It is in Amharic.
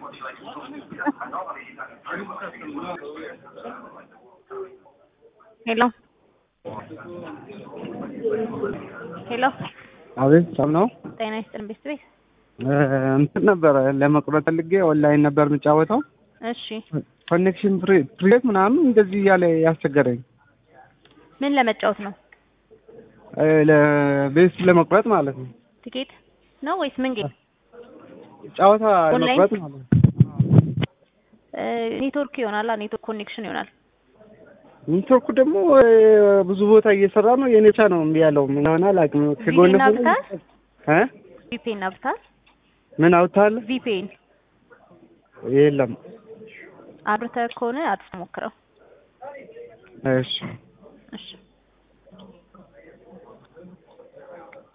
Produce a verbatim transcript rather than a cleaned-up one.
Hello. Hello. አቤት ሰም ነው። ጤና ይስጥልኝ ቤተሰብ። እንትን ነበር ለመቁረጥ ፈልጌ ኦንላይን ነበር የምጫወተው። እሺ ኮኔክሽን ፍሪ ምናምን እንደዚህ እያለ ያስቸገረኝ። ምን ለመጫወት ነው? ለቤስ ለመቁረጥ ማለት ነው። ቲኬት ነው ወይስ ምን ጌም? ጫወታ ለመቁረጥ ማለት ነው። ኔትወርክ ይሆናል፣ ኔትወርክ ኮኔክሽን ይሆናል። ኔትወርኩ ደግሞ ብዙ ቦታ እየሰራ ነው። የኔ ብቻ ነው እምቢ ያለው። ምን ሆናል አቅም ከጎን ነው እ ቪፒኤን አብታል ምን አውታል? ቪፒኤን የለም። አብረተ ከሆነ አትሞክረው። እሺ እሺ